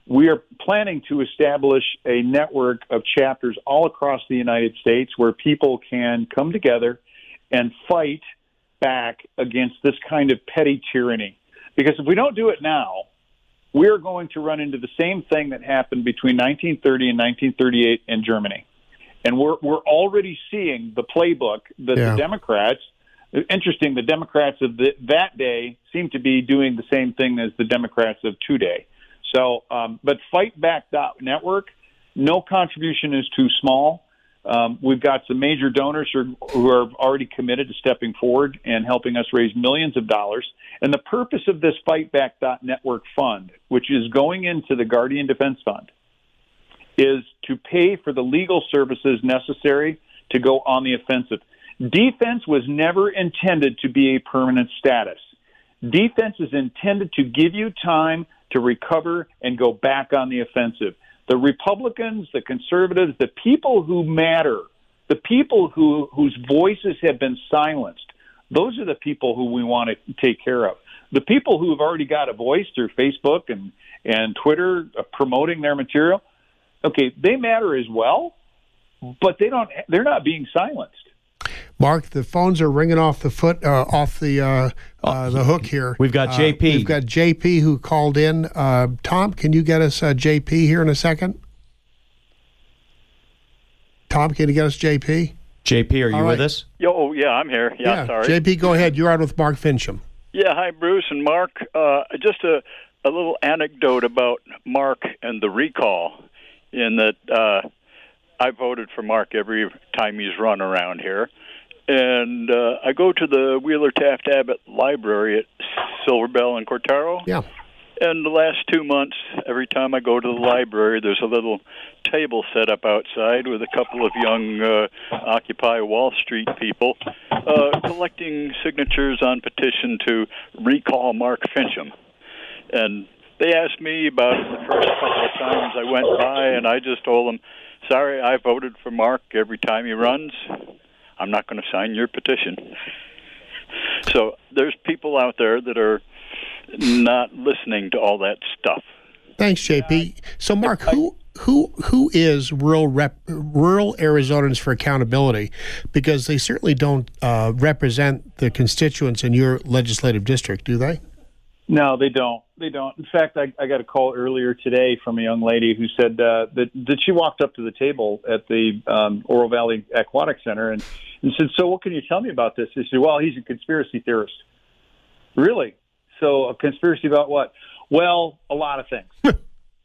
we are planning to establish a network of chapters all across the United States where people can come together and fight back against this kind of petty tyranny. Because if we don't do it now, we're going to run into the same thing that happened between nineteen thirty and nineteen thirty-eight in Germany. And we're we're already seeing the playbook that yeah. the Democrats, interesting, the Democrats of the, that day seem to be doing the same thing as the Democrats of today. So, um, but Fight Back Network, no contribution is too small. Um, we've got some major donors who, who are already committed to stepping forward and helping us raise millions of dollars. And the purpose of this Fight Back Network fund, which is going into the Guardian Defense Fund, is to pay for the legal services necessary to go on the offensive. Defense was never intended to be a permanent status. Defense is intended to give you time to recover and go back on the offensive. The Republicans, the conservatives, the people who matter, the people who whose voices have been silenced, those are the people who we want to take care of. The people who have already got a voice through Facebook and, and Twitter uh, promoting their material, okay, they matter as well, but they don't. They're not being silenced. Mark, the phones are ringing off the foot, uh, off the uh, uh, the hook here. We've got J P. Uh, we've got J P who called in. Uh, Tom, can you get us uh, J P here in a second? Tom, can you get us J P? J P, are you All right. with us? Yo, yeah, I'm here. Yeah, yeah, sorry. J P, go ahead. You're on with Mark Fincham. Yeah, hi, Bruce and Mark. Uh, just a, a little anecdote about Mark and the recall, in that uh, I voted for Mark every time he's run around here. And uh, I go to the Wheeler Taft Abbott Library at Silver Bell and Cortaro. Yeah. And the last two months, every time I go to the library, there's a little table set up outside with a couple of young uh, Occupy Wall Street people uh, collecting signatures on petition to recall Mark Fincham. And they asked me about it the first couple of times I went by, and I just told them, sorry, I voted for Mark every time he runs. I'm not going to sign your petition. So there's people out there that are not listening to all that stuff. Thanks, J P. So, Mark, who who who is rural rep, rural Arizonans for Accountability? Because they certainly don't uh, represent the constituents in your legislative district, do they? No, they don't. They don't. In fact, I, I got a call earlier today from a young lady who said uh, that, that she walked up to the table at the um, Oro Valley Aquatic Center and, and said, so what can you tell me about this? She said, well, he's a conspiracy theorist. Really? So a conspiracy about what? Well, a lot of things.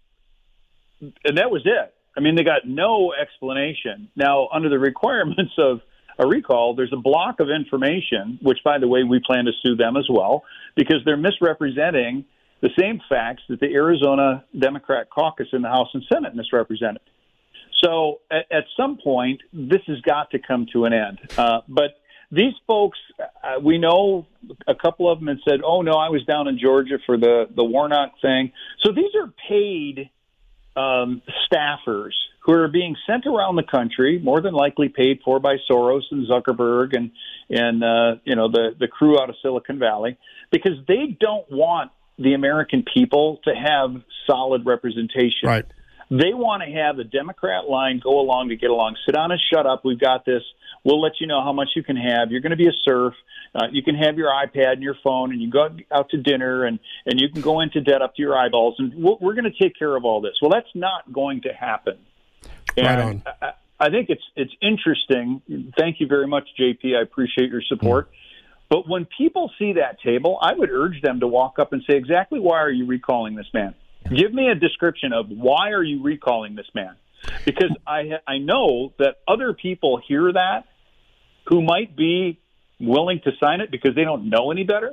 And that was it. I mean, they got no explanation. Now, under the requirements of a recall, there's a block of information, which, by the way, we plan to sue them as well, because they're misrepresenting the same facts that the Arizona Democrat caucus in the House and Senate misrepresented. So at, at some point, this has got to come to an end. Uh, but these folks, uh, we know a couple of them had said, oh, no, I was down in Georgia for the, the Warnock thing. So these are paid um, staffers who are being sent around the country, more than likely paid for by Soros and Zuckerberg and, and uh, you know, the, the crew out of Silicon Valley, because they don't want the American people to have solid representation. Right. They want to have the Democrat line go along to get along. Sit down and shut up. We've got this. We'll let you know how much you can have. You're going to be a serf. Uh, you can have your iPad and your phone, and you go out to dinner, and, and you can go into debt up to your eyeballs, and we're, we're going to take care of all this. Well, that's not going to happen. Right and on. I, I think it's it's interesting. Thank you very much, J P. I appreciate your support. Mm. But when people see that table, I would urge them to walk up and say, exactly why are you recalling this man? Give me a description of why are you recalling this man? Because I I know that other people hear that who might be willing to sign it because they don't know any better.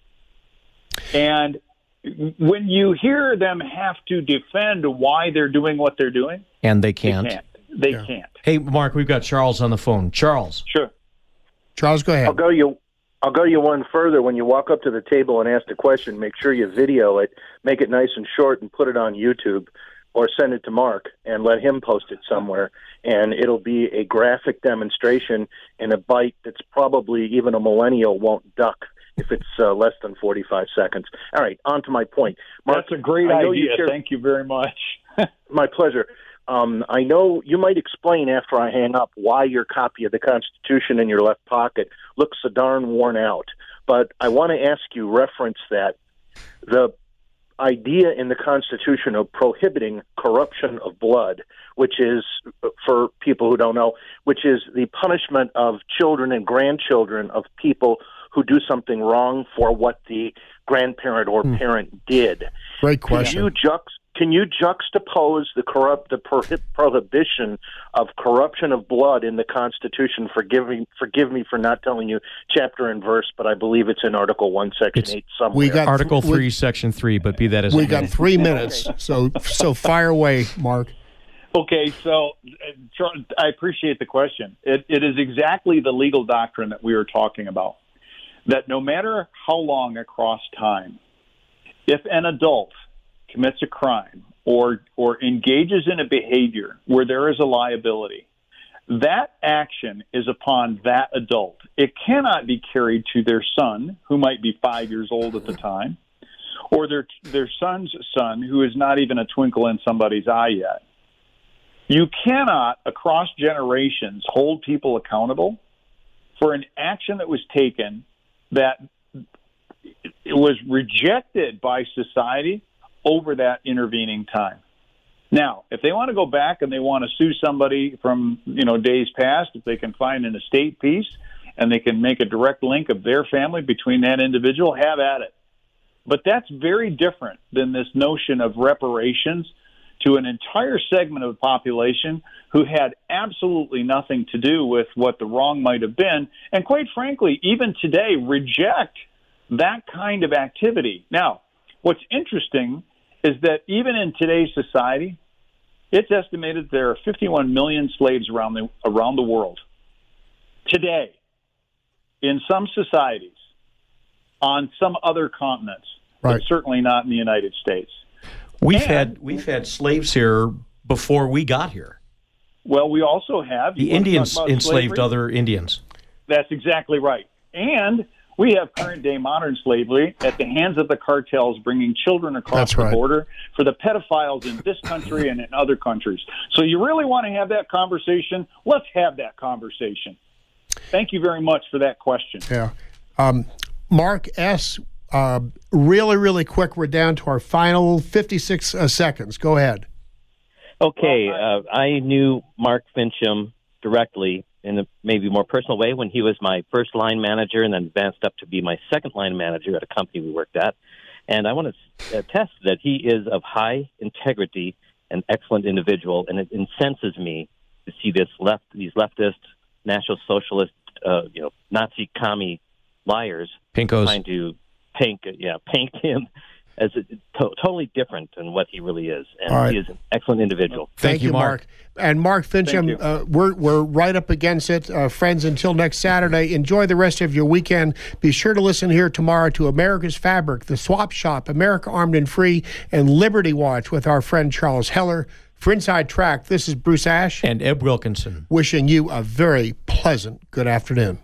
And when you hear them have to defend why they're doing what they're doing, and they can't. They can't. They yeah. can't. Hey, Mark, we've got Charles on the phone. Charles. Sure. Charles, go ahead. I'll go you. I'll go you one further. When you walk up to the table and ask a question, make sure you video it, make it nice and short, and put it on YouTube, or send it to Mark and let him post it somewhere. And it'll be a graphic demonstration in a bite that's probably even a millennial won't duck if it's uh, less than forty-five seconds. All right, on to my point. Mark, that's a great I know idea. You share, Thank you very much. my pleasure. Um, I know you might explain after I hang up why your copy of the Constitution in your left pocket looks so darn worn out. But I want to ask you, reference that, the idea in the Constitution of prohibiting corruption of blood, which is, for people who don't know, which is the punishment of children and grandchildren of people who do something wrong for what the grandparent or hmm. parent did. Great question. Can you juxt- Can you juxtapose the corrupt the prohib- prohibition of corruption of blood in the Constitution? Forgive me, forgive me for not telling you chapter and verse, but I believe it's in Article One, Section It's, Eight somewhere. We got Article th- Three, we, Section Three, but be that as we it got may. three minutes, so so fire away, Mark. Okay, so uh, I appreciate the question. It, it is exactly the legal doctrine that we were talking about, that no matter how long across time, if an adult commits a crime or or engages in a behavior where there is a liability, that action is upon that adult. It cannot be carried to their son, who might be five years old at the time, or their their son's son, who is not even a twinkle in somebody's eye yet. You cannot, across generations, hold people accountable for an action that was taken that it was rejected by society over that intervening time. Now, if they want to go back and they want to sue somebody from, you know, days past, if they can find an estate piece and they can make a direct link of their family between that individual, have at it. But that's very different than this notion of reparations to an entire segment of the population who had absolutely nothing to do with what the wrong might have been, and quite frankly, even today, reject that kind of activity. Now, what's interesting is that even in today's society, it's estimated there are fifty-one million slaves around the around the world today, in some societies, on some other continents, right. but certainly not in the United States. We've And, had we've had slaves here before we got here. Well, we also have The Indians enslaved slavery? other Indians. That's exactly right. And we have current-day modern slavery at the hands of the cartels bringing children across That's the right. border for the pedophiles in this country and in other countries. So you really want to have that conversation? Let's have that conversation. Thank you very much for that question. Yeah. Um, Mark S., uh, really, really quick, we're down to our final fifty-six uh, seconds. Go ahead. Okay, uh, I knew Mark Fincham directly in a maybe more personal way when he was my first line manager and then advanced up to be my second line manager at a company we worked at. And I want to attest that he is of high integrity, an excellent individual, and it incenses me to see this left, these leftist, National Socialist, uh, you know, Nazi commie liars Pinkos. trying to paint, yeah, paint him as a, to- totally different than what he really is. And All right. he is an excellent individual. Thank, Thank you, you, Mark. Mark. And Mark Fincham, uh, we're we're right up against it. Uh, friends, until next Saturday, enjoy the rest of your weekend. Be sure to listen here tomorrow to America's Fabric, The Swap Shop, America Armed and Free, and Liberty Watch with our friend Charles Heller. For Inside Track, this is Bruce Ash. And Eb Wilkinson. Wishing you a very pleasant good afternoon.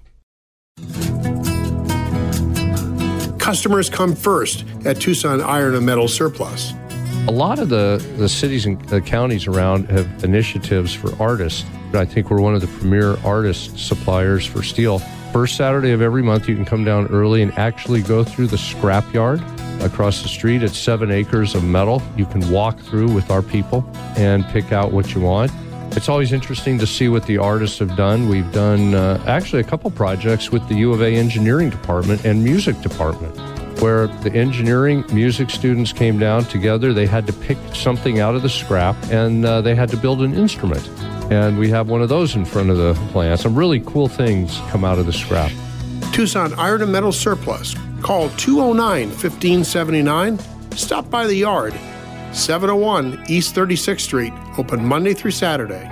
Customers come first at Tucson Iron and Metal Surplus. A lot of the, the cities and the counties around have initiatives for artists. I think we're one of the premier artist suppliers for steel. First Saturday of every month, you can come down early and actually go through the scrapyard across the street. It's seven acres of metal. You can walk through with our people and pick out what you want. It's always interesting to see what the artists have done. We've done uh, actually a couple projects with the U of A engineering department and music department, where the engineering music students came down together. They had to pick something out of the scrap, and uh, they had to build an instrument. And we have one of those in front of the plant. Some really cool things come out of the scrap. Tucson Iron and Metal Surplus. Call two oh nine, fifteen seventy-nine. Stop by the yard. seven oh one East thirty-sixth Street. Open Monday through Saturday.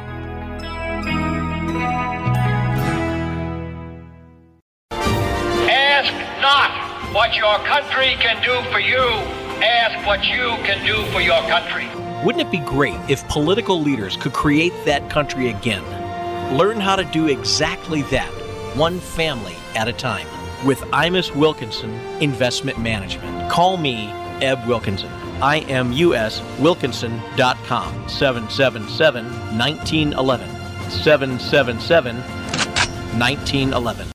Ask not what your country can do for you. Ask what you can do for your country. Wouldn't it be great if political leaders could create that country again? Learn how to do exactly that, one family at a time. with Imus Wilkinson Investment Management. Call me, Eb Wilkinson. I M U S Wilkinson dot com. seven seven seven, one nine one one. seven seven seven, one nine one one.